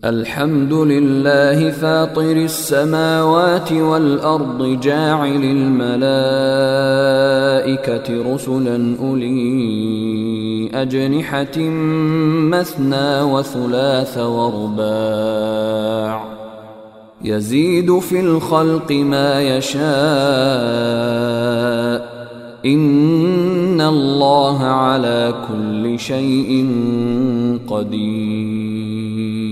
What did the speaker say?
الحمد لله فاطر السماوات والأرض جاعل الملائكة رسلا أولي أجنحة مثنى وثلاث ورباع يزيد في الخلق ما يشاء إن الله على كل شيء قدير.